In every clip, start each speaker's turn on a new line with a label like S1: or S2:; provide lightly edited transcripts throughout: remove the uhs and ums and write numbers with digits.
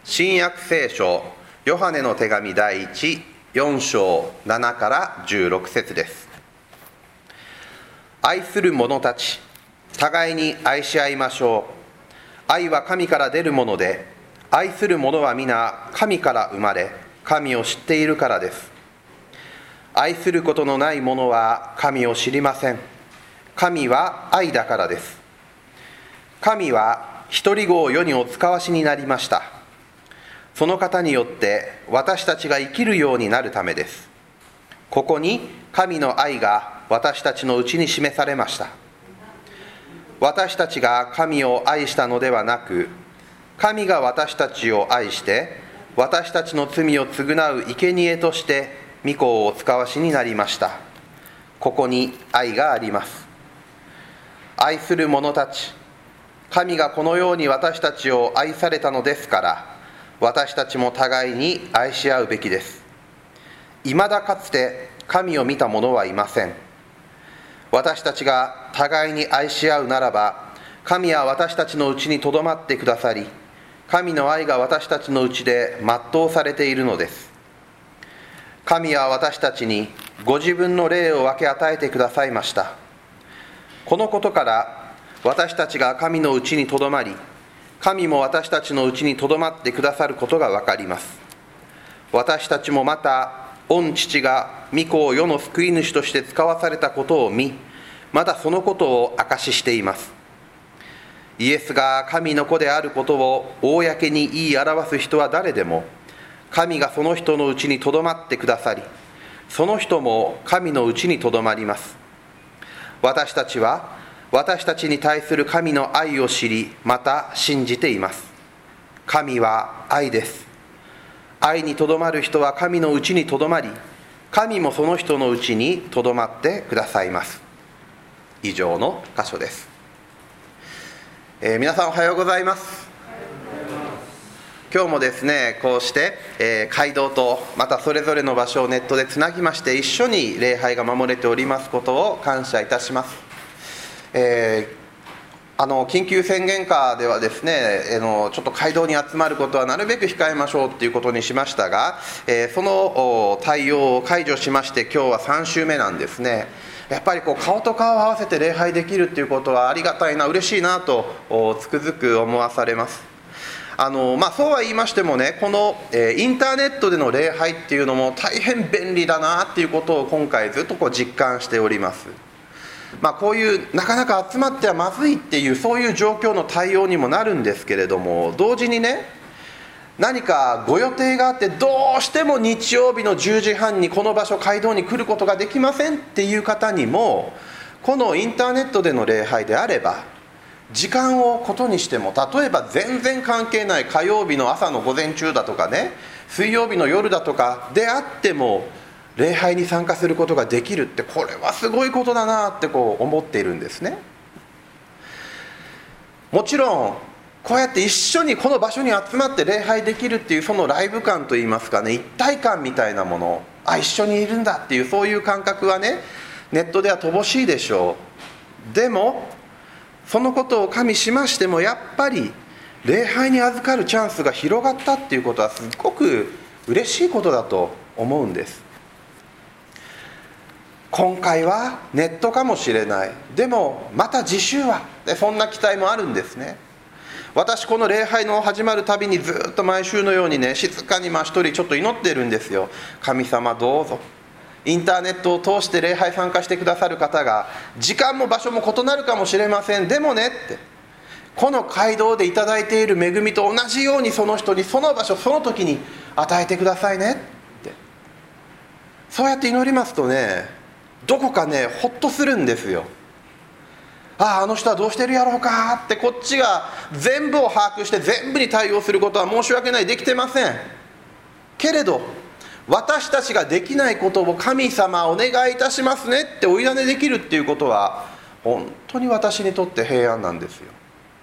S1: 新約聖書ヨハネの手紙第4章7から16節です。愛する者たち、互いに愛し合いましょう。愛は神から出るもので、愛する者は皆神から生まれ、神を知っているからです。愛することのない者は神を知りません。神は愛だからです。神は一人子を世にお使わしになりました。その方によって私たちが生きるようになるためです。ここに神の愛が私たちのうちに示されました。私たちが神を愛したのではなく、神が私たちを愛して私たちの罪を償う生贄として御子をお使わしになりました。ここに愛があります。愛する者たち、神がこのように私たちを愛されたのですから、私たちも互いに愛し合うべきです。いまだかつて神を見た者はいません。私たちが互いに愛し合うならば、神は私たちのうちにとどまってくださり、神の愛が私たちのうちで全うされているのです。神は私たちにご自分の霊を分け与えてくださいました。このことから私たちが神のうちにとどまり、神も私たちのうちにとどまってくださることがわかります。私たちもまた、御父が御子を世の救い主として使わされたことを見、まだそのことを証ししています。イエスが神の子であることを公に言い表す人は誰でも、神がその人のうちにとどまってくださり、その人も神のうちにとどまります。私たちは、私たちに対する神の愛を知り、また信じています。神は愛です。愛にとどまる人は神のうちにとどまり、神もその人のうちにとどまってくださいます。以上の箇所です。皆さんおはようございます。今日もですね、こうして、街道とまたそれぞれの場所をネットでつなぎまして、一緒に礼拝が守れておりますことを感謝いたします。緊急宣言下ではですね、ちょっと街道に集まることはなるべく控えましょうということにしましたが、その対応を解除しまして、今日は3週目なんですね。やっぱり顔と顔を合わせて礼拝できるということはありがたいな、嬉しいなとつくづく思わされます。そうは言いましてもね、このインターネットでの礼拝っていうのも大変便利だなっていうことを今回ずっと実感しております。こういうなかなか集まってはまずいっていう、そういう状況の対応にもなるんですけれども、同時にね、何かご予定があってどうしても日曜日の10時半にこの場所街道に来ることができませんっていう方にも、このインターネットでの礼拝であれば時間をことにしても、例えば全然関係ない火曜日の朝の午前中だとかね、水曜日の夜だとかであっても礼拝に参加することができるって、これはすごいことだなって思っているんですね。もちろんこうやって一緒にこの場所に集まって礼拝できるっていう、そのライブ感といいますかね、一体感みたいなもの、一緒にいるんだっていう、そういう感覚はね、ネットでは乏しいでしょう。でもそのことを加味しましても、やっぱり礼拝に預かるチャンスが広がったっていうことはすごく嬉しいことだと思うんです。今回はネットかもしれない、でもまた次週は、そんな期待もあるんですね。私この礼拝の始まるたびにずっと毎週のようにね、静かに一人ちょっと祈ってるんですよ。神様どうぞ、インターネットを通して礼拝参加してくださる方が時間も場所も異なるかもしれません。でもねって、この街道でいただいている恵みと同じように、その人にその場所その時に与えてくださいねって、そうやって祈りますとね、どこかね、ほっとするんですよ。あの人はどうしてるやろうかって、こっちが全部を把握して全部に対応することは申し訳ない、できてませんけれど、私たちができないことを神様お願いいたしますねってお委ねできるっていうことは、本当に私にとって平安なんですよ。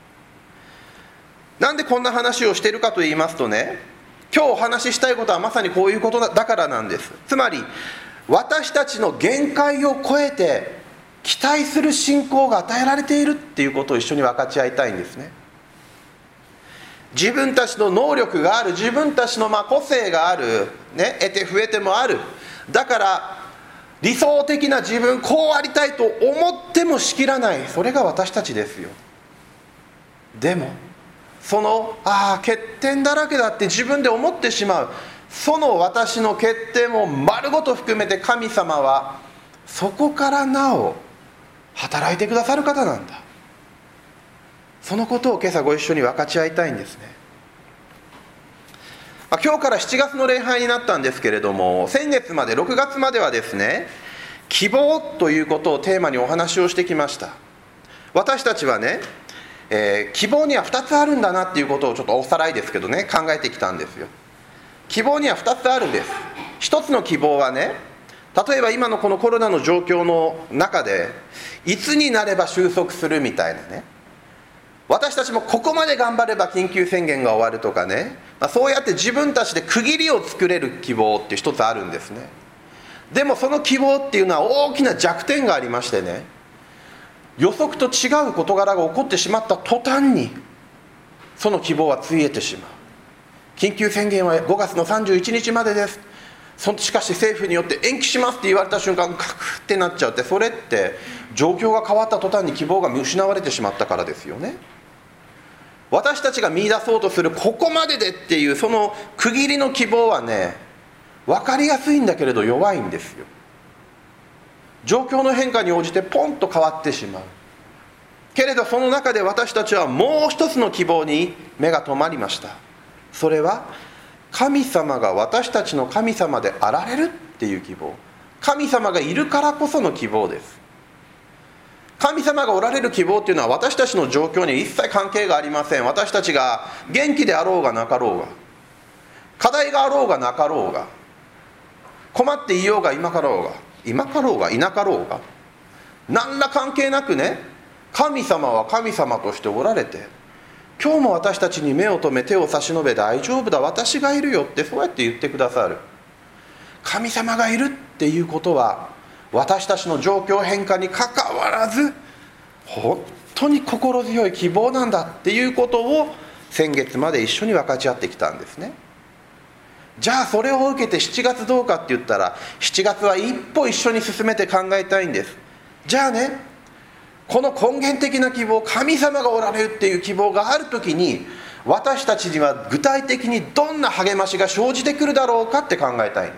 S1: なんでこんな話をしているかと言いますとね、今日お話ししたいことはまさにこういうことだからなんです。つまり私たちの限界を超えて期待する信仰が与えられているっていうことを一緒に分かち合いたいんですね。 自分たちの能力がある、自分たちの個性がある、ね、得て増えてもある。だから理想的な自分、こうありたいと思ってもしきらない、それが私たちですよ。でもその欠点だらけだって自分で思ってしまう、その私の欠点を丸ごと含めて神様はそこからなお働いてくださる方なんだ。そのことを今朝ご一緒に分かち合いたいんですね。今日から7月の礼拝になったんですけれども、先月まで6月まではですね、希望ということをテーマにお話をしてきました。私たちはね、希望には2つあるんだなっていうことをちょっとおさらいですけどね、考えてきたんですよ。希望には2つあるんです。一つの希望はね、例えば今のこのコロナの状況の中でいつになれば収束するみたいなね、私たちもここまで頑張れば緊急宣言が終わるとかね、そうやって自分たちで区切りを作れる希望って一つあるんですね。でもその希望っていうのは大きな弱点がありましてね、予測と違う事柄が起こってしまった途端にその希望はついえてしまう。緊急宣言は5月の31日までです、しかし政府によって延期しますって言われた瞬間カクってなっちゃうって、それって状況が変わった途端に希望が見失われてしまったからですよね。私たちが見出そうとするここまででっていうその区切りの希望はね、分かりやすいんだけれど弱いんですよ。状況の変化に応じてポンと変わってしまうけれど、その中で私たちはもう一つの希望に目が留まりました。それは神様が私たちの神様であられるっていう希望、神様がいるからこその希望です。神様がおられる希望っていうのは私たちの状況に一切関係がありません。私たちが元気であろうがなかろうが、課題があろうがなかろうが、困っていようが今かろうがいなかろうが、何ら関係なくね、神様は神様としておられて、今日も私たちに目を留め手を差し伸べ、大丈夫だ私がいるよってそうやって言ってくださる神様がいるっていうことは、私たちの状況変化にかかわらず本当に心強い希望なんだっていうことを先月まで一緒に分かち合ってきたんですね。じゃあそれを受けて7月どうかって言ったら、7月は一歩一緒に進めて考えたいんです。じゃあね、この根源的な希望、神様がおられるっていう希望があるときに、私たちには具体的にどんな励ましが生じてくるだろうかって考えたいんです。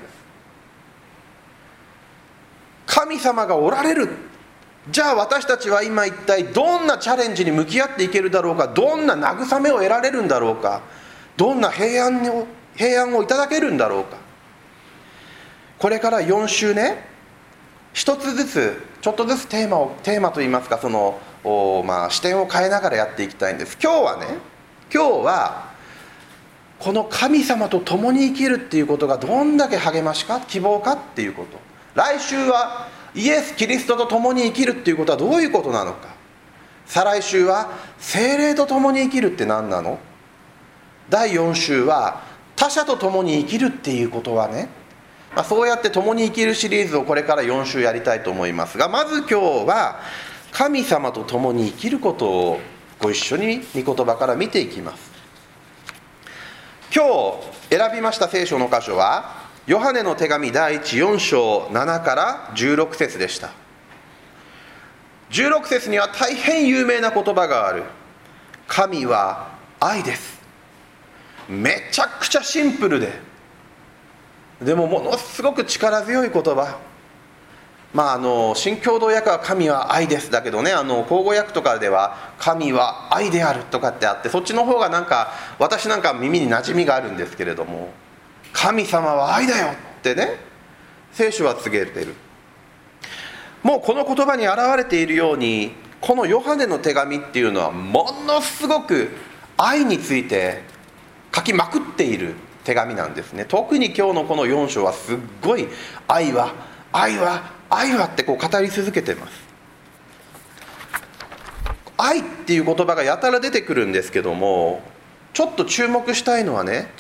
S1: 神様がおられる、じゃあ私たちは今一体どんなチャレンジに向き合っていけるだろうか、どんな慰めを得られるんだろうか、どんな平安をいただけるんだろうか。これから4週ね、一つずつちょっとずつテーマといいますか、その視点を変えながらやっていきたいんです。今日はこの神様と共に生きるっていうことがどんだけ励ましか希望かっていうこと、来週はイエス・キリストと共に生きるっていうことはどういうことなのか、再来週は聖霊と共に生きるって何なの、第4週は他者と共に生きるっていうことはね、そうやって共に生きるシリーズをこれから4週やりたいと思いますが、まず今日は神様と共に生きることをご一緒に御言葉から見ていきます。今日選びました聖書の箇所はヨハネの手紙第4章7から16節でした。16節には大変有名な言葉がある。神は愛です。めちゃくちゃシンプルでもものすごく力強い言葉。新共同訳は神は愛ですだけどね、口語訳とかでは神は愛であるとかってあって、そっちの方が私なんか耳に馴染みがあるんですけれども、神様は愛だよってね、聖書は告げている。もうこの言葉に表れているように、このヨハネの手紙っていうのはものすごく愛について書きまくっている手紙なんですね。特に今日のこの4章はすっごい愛はってこう語り続けてます。愛っていう言葉がやたら出てくるんですけども、ちょっと注意したいのはね、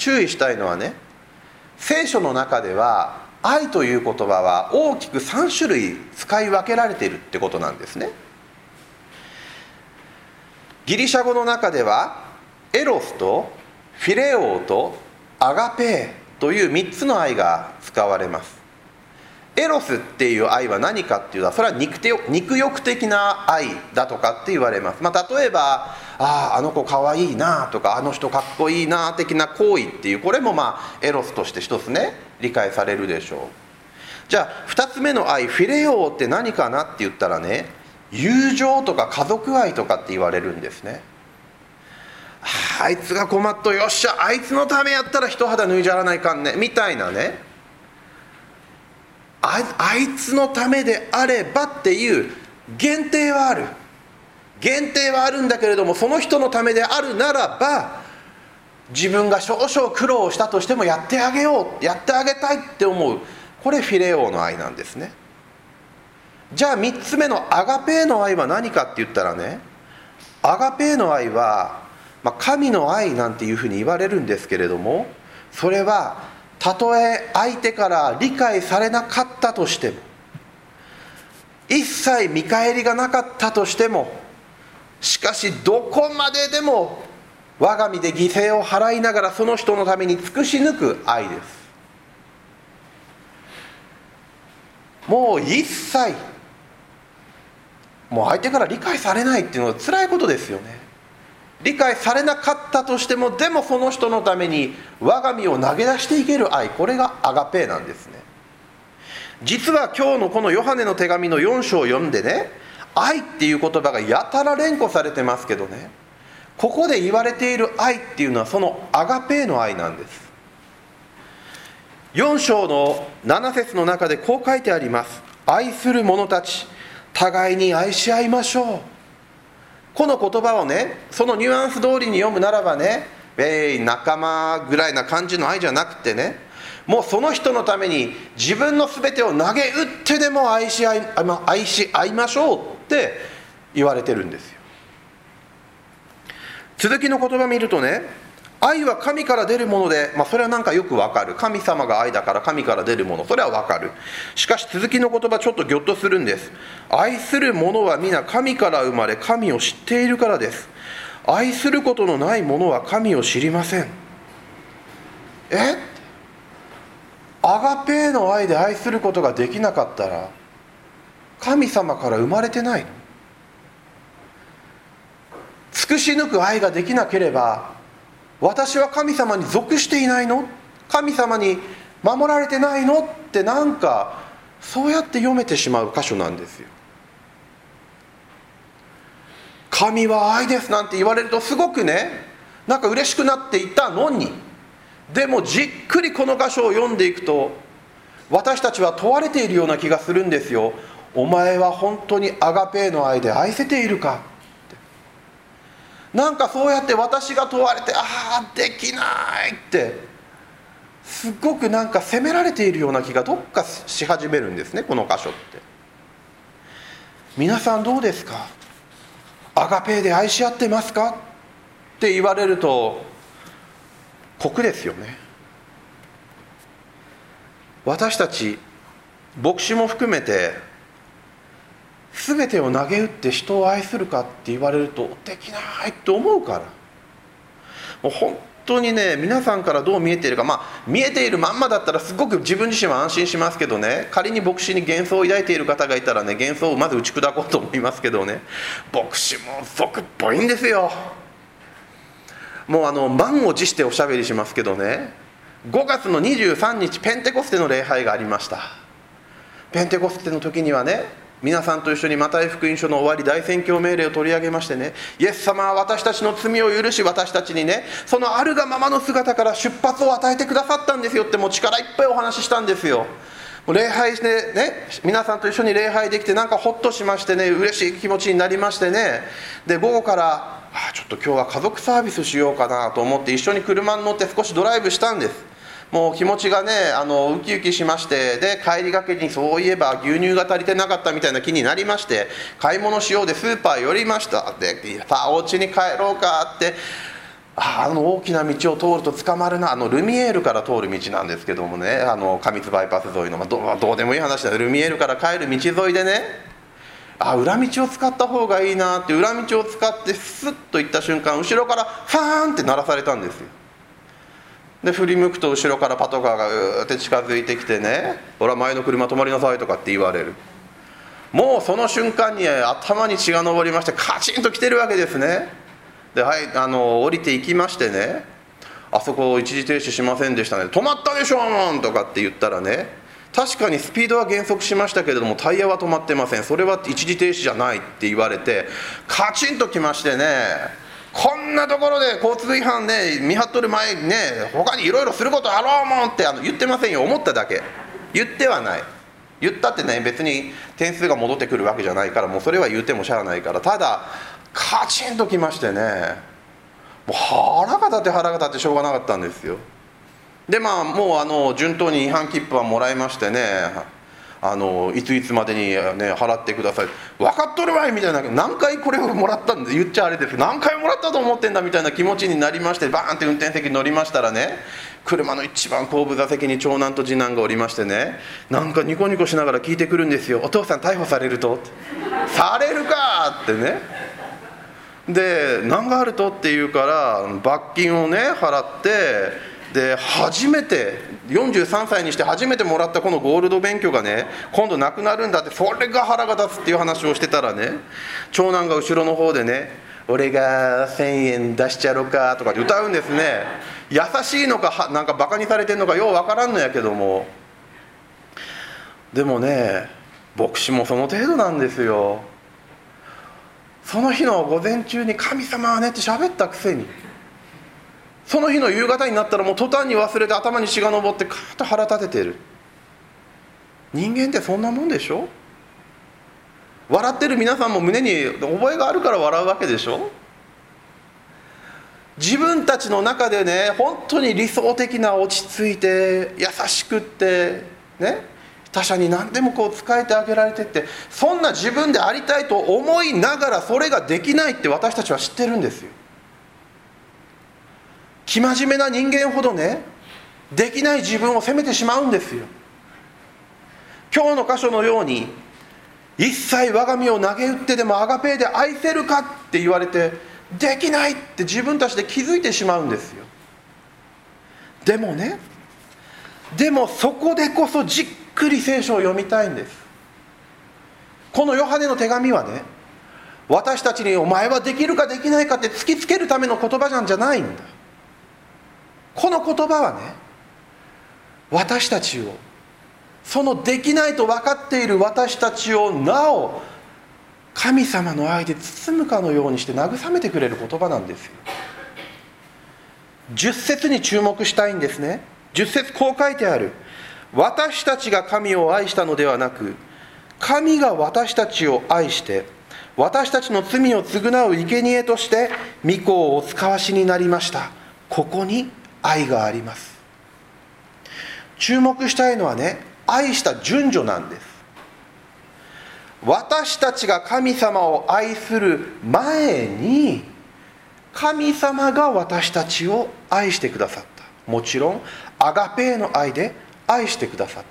S1: 聖書の中では愛という言葉は大きく3種類使い分けられているってことなんですね。ギリシャ語の中ではエロスとフィレオとアガペーという3つの愛が使われます。エロスっていう愛は何かっていうと、それは肉欲的な愛だとかって言われます。例えばあの子かわいいなとか、あの人かっこいいな的な行為っていう、これもエロスとして一つね、理解されるでしょう。じゃあ2つ目の愛、フィレオって何かなって言ったらね、友情とか家族愛とかって言われるんですね。あいつが困っと、よっしゃあいつのためやったら一肌脱いじゃらないかんねみたいなね、あいつのためであればっていう限定はあるんだけれども、その人のためであるならば、自分が少々苦労したとしてもやってあげよう、やってあげたいって思う、これフィレオの愛なんですね。じゃあ3つ目のアガペーの愛は何かって言ったらね、アガペーの愛は、神の愛なんていうふうに言われるんですけれども、それはたとえ相手から理解されなかったとしても、一切見返りがなかったとしても、しかしどこまででも我が身で犠牲を払いながらその人のために尽くし抜く愛です。もう一切、もう相手から理解されないっていうのは辛いことですよね。理解されなかったとしても、でもその人のために我が身を投げ出していける愛、これがアガペーなんですね。実は今日のこのヨハネの手紙の4章を読んでね、愛っていう言葉がやたら連呼されてますけどね、ここで言われている愛っていうのはそのアガペーの愛なんです。4章の7節の中でこう書いてあります。愛する者たち、互いに愛し合いましょう。この言葉をね、そのニュアンス通りに読むならばね、仲間ぐらいな感じの愛じゃなくてね、もうその人のために自分の全てを投げ打ってでも愛し合いましょうって言われてるんですよ。続きの言葉を見るとね、愛は神から出るもので、それはなんかよくわかる。神様が愛だから神から出るもの、それはわかる。しかし続きの言葉ちょっとギョッとするんです。愛する者は皆神から生まれ、神を知っているからです。愛することのない者は神を知りません。アガペーの愛で愛することができなかったら神様から生まれてないの？尽くし抜く愛ができなければ私は神様に属していないの？神様に守られてないの？ってなんかそうやって読めてしまう箇所なんですよ。神は愛ですなんて言われるとすごくね、なんか嬉しくなっていたのに、でもじっくりこの箇所を読んでいくと私たちは問われているような気がするんですよ。お前は本当にアガペーの愛で愛せているかって。なんかそうやって私が問われて、できないってすごくなんか責められているような気がどっかし始めるんですね、この箇所って。皆さんどうですか？アガペーで愛し合ってますかって言われると酷ですよね。私たち牧師も含めて全てを投げ打って人を愛するかって言われるとできないって思うから。もう本当にね、皆さんからどう見えているか、見えているまんまだったらすごく自分自身は安心しますけどね、仮に牧師に幻想を抱いている方がいたらね、幻想をまず打ち砕こうと思いますけどね、牧師も俗っぽいんですよ。もう満を持しておしゃべりしますけどね、5月の23日ペンテコステの礼拝がありました。ペンテコステの時にはね、皆さんと一緒にマタイ福音書の終わり大宣教命令を取り上げましてね、イエス様は私たちの罪を許し、私たちにね、そのあるがままの姿から出発を与えてくださったんですよって、もう力いっぱいお話ししたんですよ。礼拝してね、皆さんと一緒に礼拝できてなんかホッとしましてね、嬉しい気持ちになりましてね、で午後からちょっと今日は家族サービスしようかなと思って一緒に車に乗って少しドライブしたんです。もう気持ちがねウキウキしまして、で帰りがけにそういえば牛乳が足りてなかったみたいな気になりまして、買い物しようでスーパー寄りました。でさあお家に帰ろうかって、大きな道を通ると捕まるな、ルミエールから通る道なんですけどもね、上津バイパス沿いの、どうでもいい話だ。ルミエールから帰る道沿いでね、裏道を使った方がいいなって裏道を使ってスッと行った瞬間、後ろからファーンって鳴らされたんですよ。 で振り向くと後ろからパトカーがうーって近づいてきてね、ほら前の車止まりなさいとかって言われる。もうその瞬間に頭に血が上りまして、カチンと来てるわけですね。で、はい、降りていきましてね、あそこ一時停止しませんでしたね、止まったでしょーとかって言ったらね、確かにスピードは減速しましたけれどもタイヤは止まってません、それは一時停止じゃないって言われて、カチンときましてね、こんなところで交通違反ね見張っとる前にね、他にいろいろすることあろうもんって言ってませんよ、思っただけ、言ってはない。言ったってね、別に点数が戻ってくるわけじゃないから、もうそれは言うてもしゃあないから、ただカチンときましてね、もう腹が立ってしょうがなかったんですよ。でもう順当に違反切符はもらいましてね、いついつまでに、ね、払ってください、分かっとるわいみたいな、何回これをもらったんで言っちゃあれですけど、何回もらったと思ってんだみたいな気持ちになりまして、バーンって運転席に乗りましたらね、車の一番後部座席に長男と次男がおりましてね、なんかニコニコしながら聞いてくるんですよ。お父さん逮捕されるとされるかってね。で何があるとって言うから罰金をね払って、で初めて43歳にして初めてもらったこのゴールド免許がね今度なくなるんだって、それが腹が立つっていう話をしてたらね、長男が後ろの方でね、俺が1000円出しちゃろかとかって歌うんですね。優しいのかなんかバカにされてんのかようわからんのやけども、でもね牧師もその程度なんですよ。その日の午前中に神様はねって喋ったくせに、その日の夕方になったらもう途端に忘れて頭に血が上ってカーッと腹立ててる。人間ってそんなもんでしょ。笑ってる皆さんも胸に覚えがあるから笑うわけでしょ。自分たちの中でね本当に理想的な落ち着いて優しくってね、他者に何でもこう仕えてあげられてって、そんな自分でありたいと思いながらそれができないって私たちは知ってるんですよ。生真面目な人間ほどねできない自分を責めてしまうんですよ。今日の箇所のように一切我が身を投げ打ってでもアガペーで愛せるかって言われてできないって自分たちで気づいてしまうんですよ。でもね、でもそこでこそじっくり聖書を読みたいんです。このヨハネの手紙はね、私たちにお前はできるかできないかって突きつけるための言葉なんじゃないんだ。この言葉はね、私たちを、そのできないと分かっている私たちをなお神様の愛で包むかのようにして慰めてくれる言葉なんですよ。10節に注目したいんですね。10節こう書いてある。私たちが神を愛したのではなく、神が私たちを愛して私たちの罪を償う生贄として御子をお使わしになりました。ここに愛があります。注目したいのはね、愛した順序なんです。私たちが神様を愛する前に神様が私たちを愛してくださった。もちろんアガペーの愛で愛してくださった。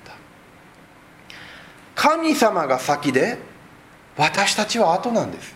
S1: 神様が先で私たちは後なんですよ。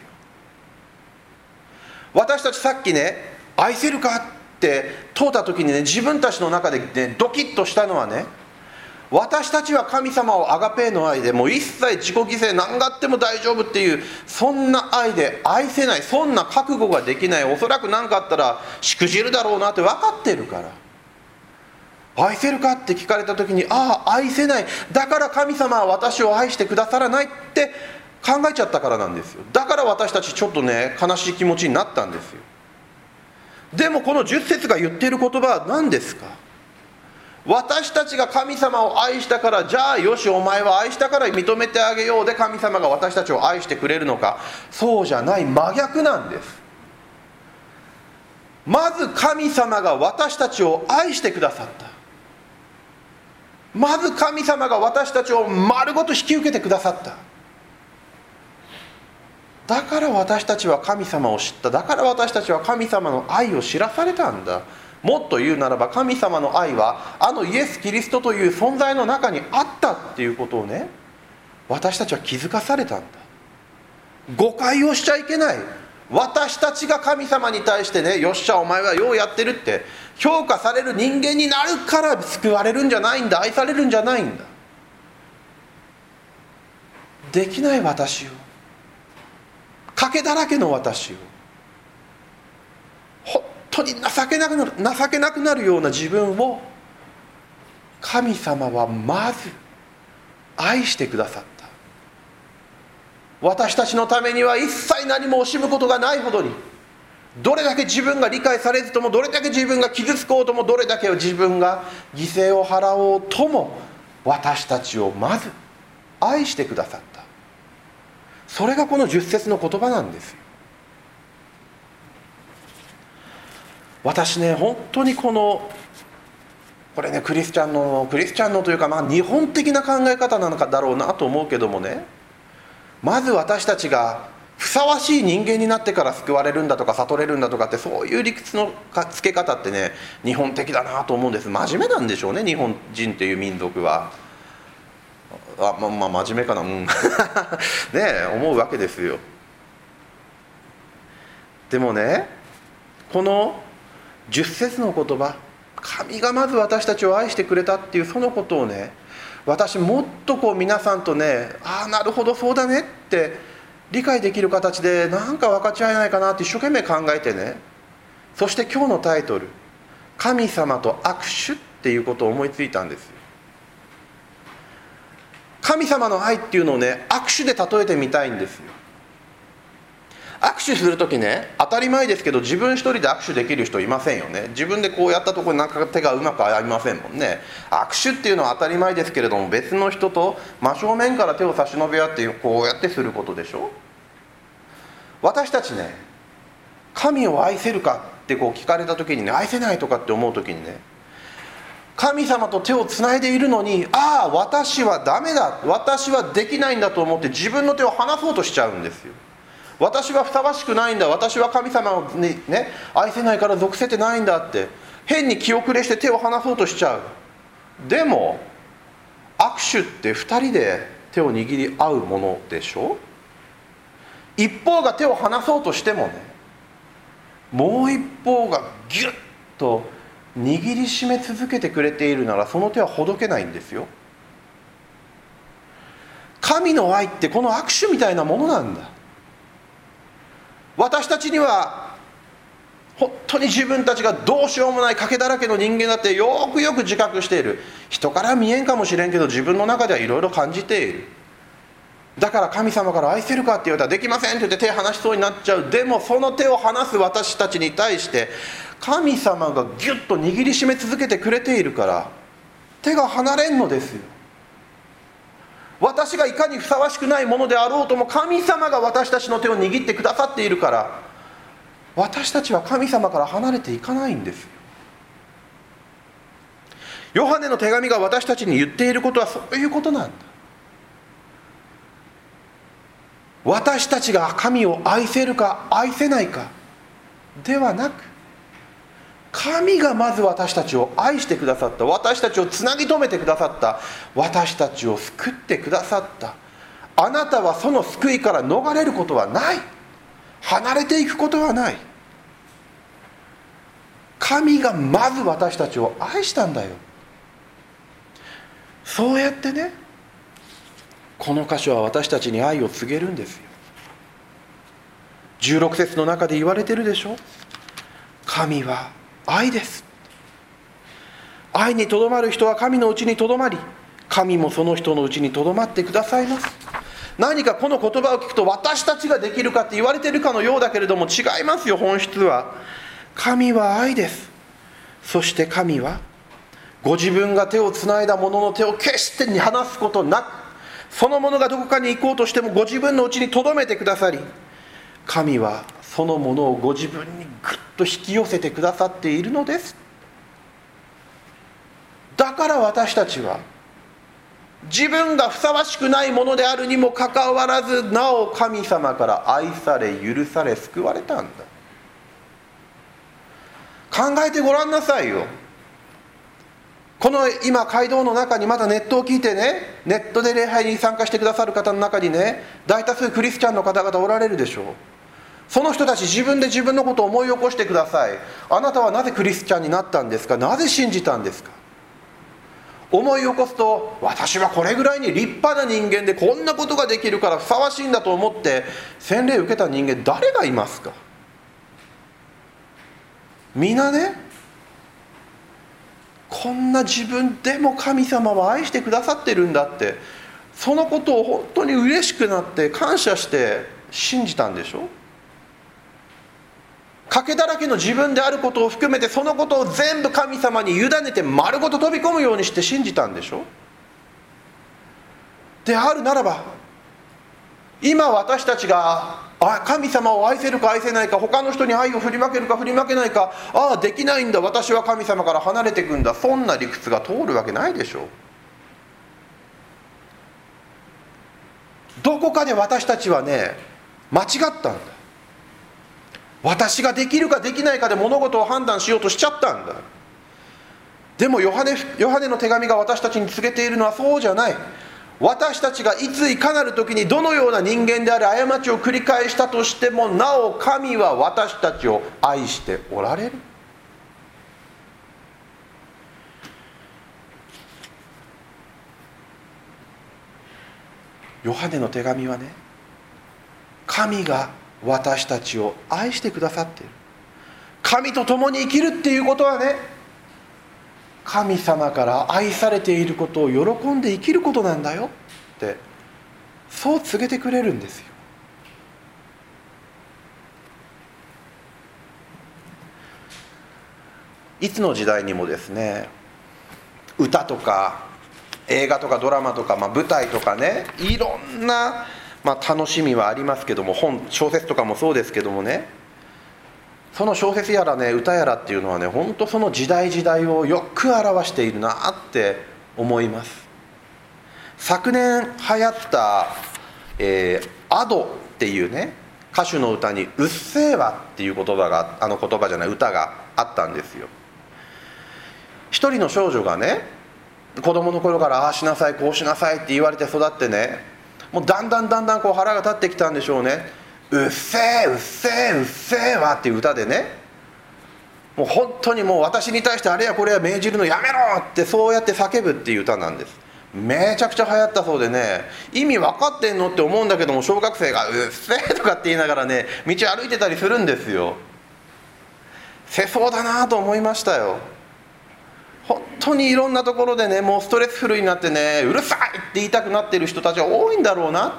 S1: 私たちさっきね、愛せるかって問うた時にね、自分たちの中でねドキッとしたのはね、私たちは神様をアガペーの愛でもう一切自己犠牲何があっても大丈夫っていうそんな愛で愛せない、そんな覚悟ができない、おそらく何かあったらしくじるだろうなって分かってるから、愛せるかって聞かれた時に、ああ愛せない、だから神様は私を愛してくださらないって考えちゃったからなんですよ。だから私たちちょっとね悲しい気持ちになったんですよ。でもこの10節が言っている言葉は何ですか。私たちが神様を愛したから、じゃあよしお前は愛したから認めてあげようで神様が私たちを愛してくれるのか。そうじゃない、真逆なんです。まず神様が私たちを愛してくださった。まず神様が私たちを丸ごと引き受けてくださった。だから私たちは神様を知った。だから私たちは神様の愛を知らされたんだ。もっと言うならば神様の愛はあのイエス・キリストという存在の中にあったっていうことをね、私たちは気づかされたんだ。誤解をしちゃいけない。私たちが神様に対してね、よっしゃお前はようやってるって評価される人間になるから救われるんじゃないんだ、愛されるんじゃないんだ。できない私を、賭けだらけの私を、本当に情けなくなるような自分を神様はまず愛してくださった。私たちのためには一切何も惜しむことがないほどに、どれだけ自分が理解されずとも、どれだけ自分が傷つこうとも、どれだけ自分が犠牲を払おうとも、私たちをまず愛してくださった。それがこの10節の言葉なんですよ。私ね、本当にこれね、クリスチャンのというか、日本的な考え方なのかだろうなと思うけどもね、まず私たちがふさわしい人間になってから救われるんだとか悟れるんだとかって、そういう理屈のつけ方ってね、日本的だなと思うんです。真面目なんでしょうね、日本人っていう民族は。真面目かな、ねえ、思うわけですよ。でもね、この10節の言葉、神がまず私たちを愛してくれたっていうそのことをね、私もっと皆さんとね、なるほどそうだねって理解できる形でなんか分かち合えないかなって一生懸命考えてね、そして今日のタイトル、神様と握手っていうことを思いついたんですよ。神様の愛っていうのをね、握手で例えてみたいんですよ。握手するときね、当たり前ですけど、自分一人で握手できる人いませんよね。自分でこうやったところになんか手がうまく合いませんもんね。握手っていうのは当たり前ですけれども、別の人と真正面から手を差し伸べ合ってこうやってすることでしょ。私たちね、神を愛せるかって聞かれたときにね、愛せないとかって思うときにね、神様と手をつないでいるのに、私はダメだ、私はできないんだと思って自分の手を離そうとしちゃうんですよ。私はふさわしくないんだ、私は神様にね、愛せないから属せてないんだって変に気遅れして手を離そうとしちゃう。でも握手って2人で手を握り合うものでしょ。一方が手を離そうとしてもね、もう一方がギュッと握りしめ続けてくれているなら、その手はほどけないんですよ。神の愛ってこの握手みたいなものなんだ。私たちには本当に自分たちがどうしようもない賭けだらけの人間だってよくよく自覚している。人から見えんかもしれんけど、自分の中ではいろいろ感じている。だから神様から愛せるかって言われたらできませんって言って手離しそうになっちゃう。でもその手を離す私たちに対して神様がギュッと握りしめ続けてくれているから手が離れんのですよ。私がいかにふさわしくないものであろうとも、神様が私たちの手を握ってくださっているから、私たちは神様から離れていかないんですよ。ヨハネの手紙が私たちに言っていることはそういうことなんだ。私たちが神を愛せるか愛せないかではなく、神がまず私たちを愛してくださった、私たちをつなぎ止めてくださった、私たちを救ってくださった。あなたはその救いから逃れることはない、離れていくことはない。神がまず私たちを愛したんだよ。そうやってね、この箇所は私たちに愛を告げるんですよ。16節の中で言われてるでしょ。神は愛です。愛にとどまる人は神のうちにとどまり、神もその人のうちにとどまってくださいます。何かこの言葉を聞くと私たちができるかって言われているかのようだけれども、違いますよ。本質は神は愛です。そして神はご自分が手をつないだ者の手を決して離すことなく、その者がどこかに行こうとしてもご自分のうちにとどめてくださり、神はそのものをご自分にぐっと引き寄せてくださっているのです。だから私たちは自分がふさわしくないものであるにもかかわらず、なお神様から愛され許され救われたんだ。考えてごらんなさいよ。この今街道の中にまだネットを聞いてね、ネットで礼拝に参加してくださる方の中にね、大多数クリスチャンの方々おられるでしょう。 その人たち自分で自分のことを思い起こしてください。あなたはなぜクリスチャンになったんですか？なぜ信じたんですか？思い起こすと、私はこれぐらいに立派な人間でこんなことができるからふさわしいんだと思って洗礼を受けた人間誰がいますか？皆ね、こんな自分でも神様は愛してくださってるんだって、そのことを本当に嬉しくなって感謝して信じたんでしょ。賭けだらけの自分であることを含めて、そのことを全部神様に委ねて丸ごと飛び込むようにして信じたんでしょ。であるならば、今私たちが神様を愛せるか愛せないか、他の人に愛を振りまけるか振りまけないか、できないんだ、私は神様から離れていくんだ、そんな理屈が通るわけないでしょう。どこかで私たちはね、間違ったんだ。私ができるかできないかで物事を判断しようとしちゃったんだ。でもヨハネの手紙が私たちに告げているのはそうじゃない。私たちがいついかなる時にどのような人間であれ過ちを繰り返したとしても、なお神は私たちを愛しておられる。ヨハネの手紙はね、神が私たちを愛してくださっている。神と共に生きるっていうことはね、神様から愛されていることを喜んで生きることなんだよって、そう告げてくれるんですよ。いつの時代にもですね、歌とか映画とかドラマとか、舞台とかね、いろんな楽しみはありますけども、小説とかもそうですけどもね、その小説やらね、歌やらっていうのはね、本当その時代時代をよく表しているなって思います。昨年流行ったアドっていうね、歌手の歌にうっせぇわっていう言葉が、歌があったんですよ。一人の少女がね、子供の頃からああしなさいこうしなさいって言われて育ってね、もうだんだんこう腹が立ってきたんでしょうね。うっせぇうっせぇうっせぇわっていう歌でね、もう本当にもう私に対してあれやこれや命じるのやめろってそうやって叫ぶっていう歌なんです。めちゃくちゃ流行ったそうでね、意味分かってんのって思うんだけども、小学生がうっせぇとかって言いながらね、道歩いてたりするんですよ。世相だなと思いましたよ。本当にいろんなところでね、もうストレスフルになってね、うるさいって言いたくなっている人たちは多いんだろうなって。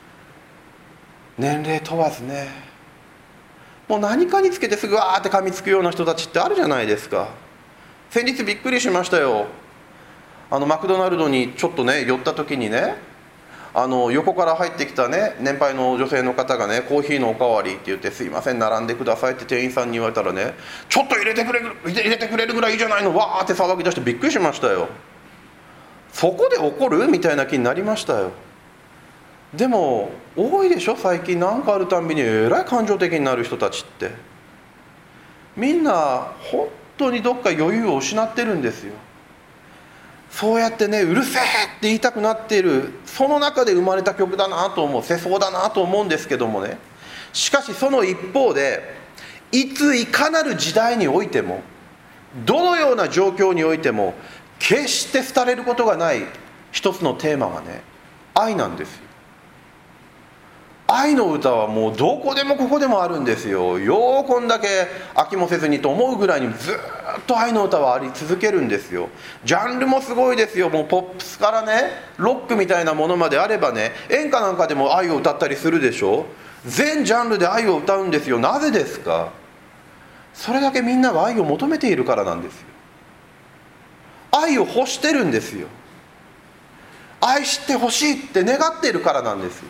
S1: 年齢問わずね、もう何かにつけてすぐわーって噛みつくような人たちってあるじゃないですか。先日びっくりしましたよ。マクドナルドにちょっとね寄った時にね、横から入ってきたね年配の女性の方がね、コーヒーのおかわりって言って、すいません並んでくださいって店員さんに言われたらね、ちょっと入れてくれるぐらいいいじゃないの、わーって騒ぎ出してびっくりしましたよ。そこで怒るみたいな気になりましたよ。でも多いでしょ、最近何かあるたんびにえらい感情的になる人たちって。みんな本当にどっか余裕を失ってるんですよ。そうやってね、うるせえって言いたくなっている、その中で生まれた曲だなと思う、世相だなと思うんですけどもね。しかしその一方で、いついかなる時代においても、どのような状況においても決して廃れることがない一つのテーマはね、愛なんですよ。愛の歌はもうどこでもここでもあるんですよ。ようこんだけ飽きもせずにと思うぐらいにずっと愛の歌はあり続けるんですよ。ジャンルもすごいですよ。もうポップスからね、ロックみたいなものまであればね、演歌なんかでも愛を歌ったりするでしょ。全ジャンルで愛を歌うんですよ。なぜですか？それだけみんなが愛を求めているからなんですよ。愛を欲してるんですよ。愛してほしいって願っているからなんですよ。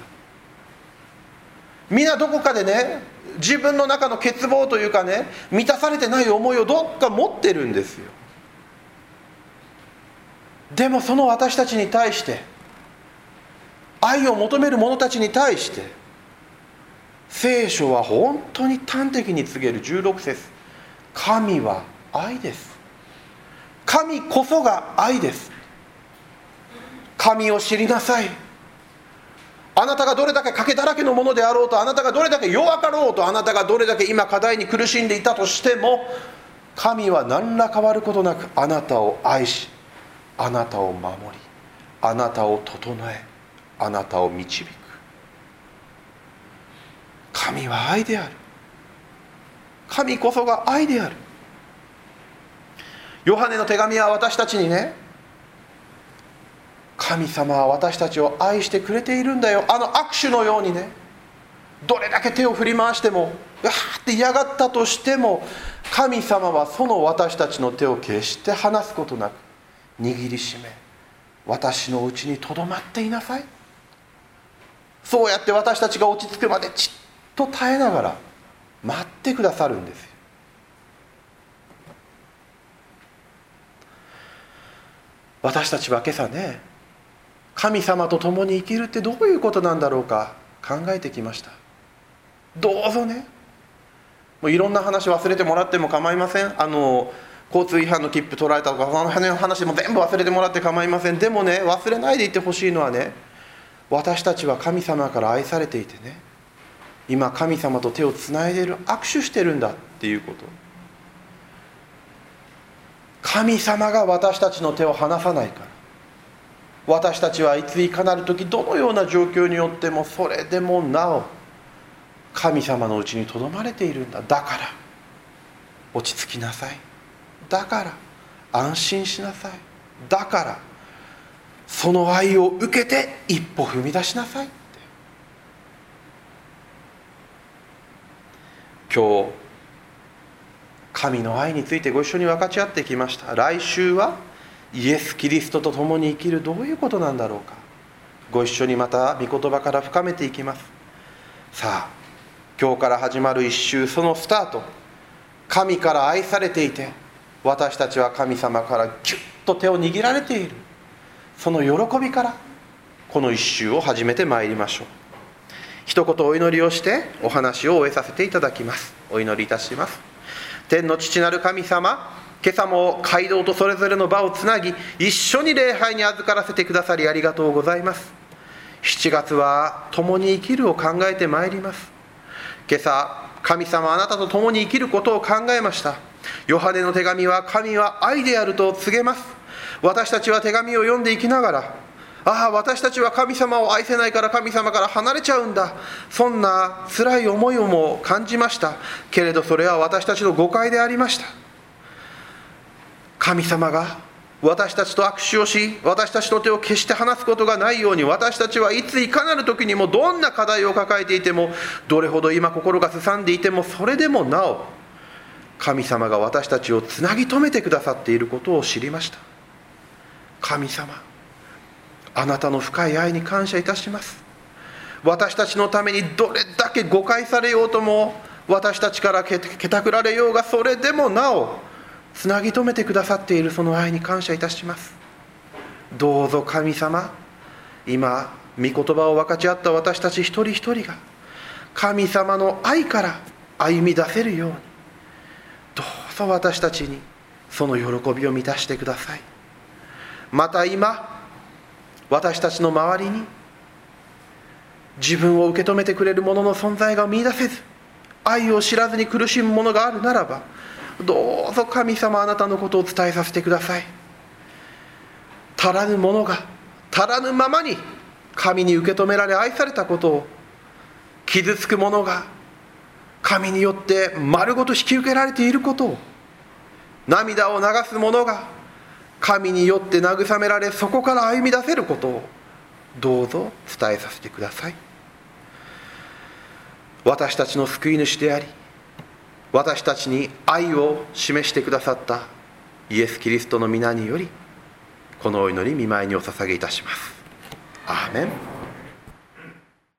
S1: みんなどこかでね、自分の中の欠乏というかね、満たされてない思いをどっか持ってるんですよ。でもその私たちに対して、愛を求める者たちに対して、聖書は本当に端的に告げる16節、神は愛です。神こそが愛です。神を知りなさい。 あなたがどれだけ賭けだらけのものであろうと、あなたがどれだけ弱かろうと、あなたがどれだけ今課題に苦しんでいたとしても、神は何ら変わることなくあなたを愛し、あなたを守り、あなたを整え、あなたを導く。神は愛である。神こそが愛である。ヨハネの手紙は私たちにね、神様は私たちを愛してくれているんだよ。あの握手のようにね、どれだけ手を振り回しても、うわーって嫌がったとしても、神様はその私たちの手を決して離すことなく握りしめ、私のうちにとどまっていなさい。そうやって私たちが落ち着くまでじっと耐えながら待ってくださるんですよ。私たちは今朝ね、神様と共に生きるってどういうことなんだろうか考えてきました。どうぞね、もういろんな話忘れてもらっても構いません。交通違反の切符取られたとか、その話も全部忘れてもらって構いません。でもね、忘れないでいてほしいのはね、私たちは神様から愛されていてね、今神様と手をつないでいる、握手してるんだっていうこと。神様が私たちの手を離さないから、私たちはいついかなる時、どのような状況によっても、それでもなお神様のうちにとどまれているんだ。だから落ち着きなさい。だから安心しなさい。だからその愛を受けて一歩踏み出しなさいって。今日神の愛についてご一緒に分かち合ってきました。来週はイエス・キリストと共に生きる、どういうことなんだろうか、ご一緒にまた御言葉から深めていきます。さあ、今日から始まる一週、そのスタート、神から愛されていて、私たちは神様からギュッと手を握られている、その喜びからこの一週を始めてまいりましょう。一言お祈りをしてお話を終えさせていただきます。お祈りいたします。天の父なる神様、今朝も街道とそれぞれの場をつなぎ、一緒に礼拝に預からせてくださりありがとうございます。7月は共に生きるを考えてまいります。今朝、神様あなたと共に生きることを考えました。ヨハネの手紙は神は愛であると告げます。私たちは手紙を読んでいきながら、私たちは神様を愛せないから神様から離れちゃうんだ、そんな辛い思いをも感じましたけれど、それは私たちの誤解でありました。神様が私たちと握手をし、私たちの手を決して離すことがないように、私たちはいついかなる時にも、どんな課題を抱えていても、どれほど今心がすさんでいても、それでもなお神様が私たちをつなぎ止めてくださっていることを知りました。神様、あなたの深い愛に感謝いたします。私たちのためにどれだけ誤解されようとも、私たちからけたくられようが、それでもなおつなぎ止めてくださっているその愛に感謝いたします。どうぞ神様、今御言葉を分かち合った私たち一人一人が神様の愛から歩み出せるように、どうぞ私たちにその喜びを満たしてください。また今私たちの周りに自分を受け止めてくれる者の存在が見出せず、愛を知らずに苦しむ者があるならば、どうぞ神様、あなたのことを伝えさせてください。足らぬ者が足らぬままに神に受け止められ愛されたことを、傷つく者が神によって丸ごと引き受けられていることを、涙を流す者が神によって慰められ、そこから歩み出せることをどうぞ伝えさせてください。私たちの救い主であり、私たちに愛を示してくださったイエス・キリストの皆により、このお祈り御前にお捧げいたします。アーメン。